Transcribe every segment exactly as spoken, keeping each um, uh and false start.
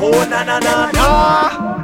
Oh na na na na.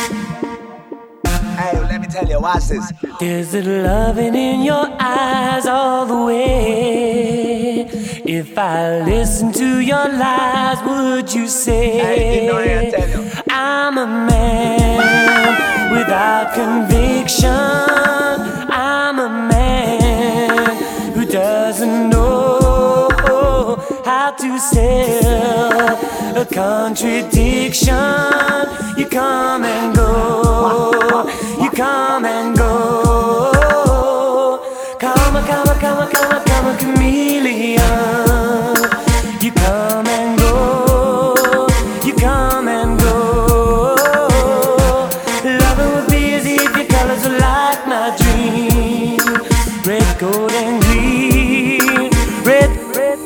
Hey, let me tell you, watch this. There's a loving in your eyes all the way. If I listen to your lies, would you say Hey, you know I tell you. I'm a man without conviction? I'm a man who doesn't know how to sell a contradiction. You come and go, you come and go. Come a, come a, come a, come a, come a chameleon. You come and go, you come and go. Loving would be as if your colors were like my dream. Red, gold, and green. Red, red,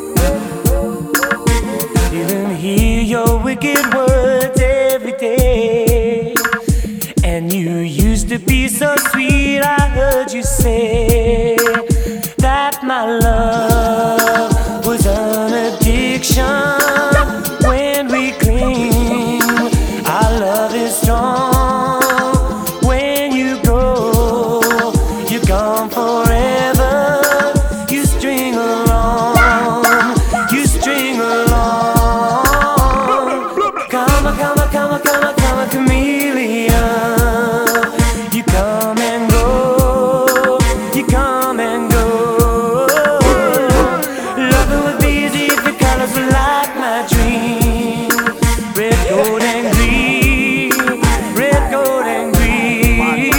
red. Didn't hear your wicked words every day. And you used to be so sweet, I heard you say that my love was an addiction. When we cling, our love is strong. When you go, you're gone forever. You string along, you string along. Come a, come a, come a, come a, come a chameleon. You come and go, you come and go. Loving would be as if your colors were like my dream. Red, gold, and green. Red, gold, and green.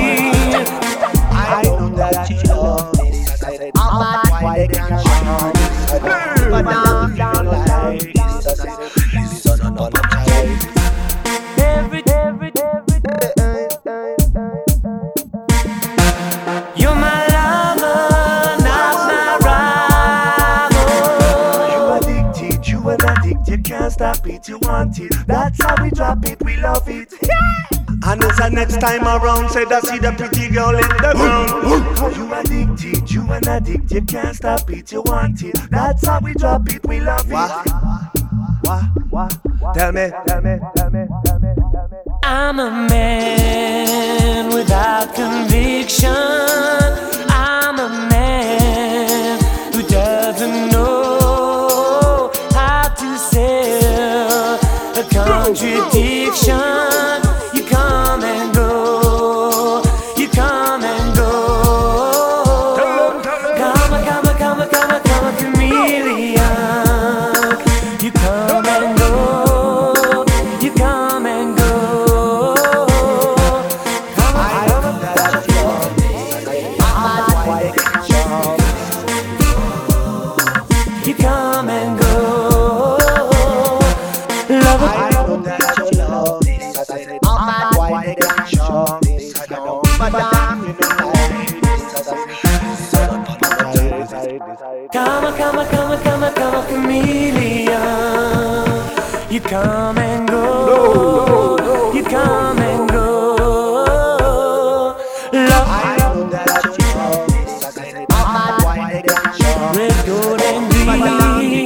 I know that you love me. I'm not why they can't show me. But now I'm down like this. Listen on the child. Every, every, every day. You're my lover, not my rival. You addicted, you an addict, you can't stop it, you want it. That's how we drop it, we love it. And as the next time around, said I see the pretty girl in the ground. You addicted, you an addict, you can't stop it, you want it. That's how we drop it, we love it. What? What? Tell me, tell me, tell me, tell me, tell me. I'm a man without conviction. I'm a man who doesn't know how to sell a contradiction. You come and go, you come and go. Come a, come a, come a, come a, come a chameleon. You come and go, you come and go. Come a, I know that you love me. I'm not why they can't show me. you come and go. Love I it. know that you love me. I'm not why they can't show me. But I'm in the Come a, come a, come a, come a, come a chameleon. You come and go. You come and go. Love I know that you love me. I'm not why they can't show me. red, gold, and green.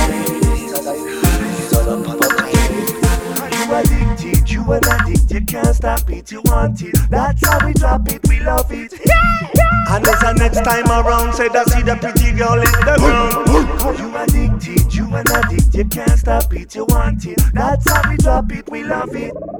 You addicted, you an addict, you can't stop it, you want it. That's how we drop it, we love it. And as the next time around, said I see the pretty girl in the ground. You addicted, you an addict, you can't stop it, you want it. That's how we drop it, we love it.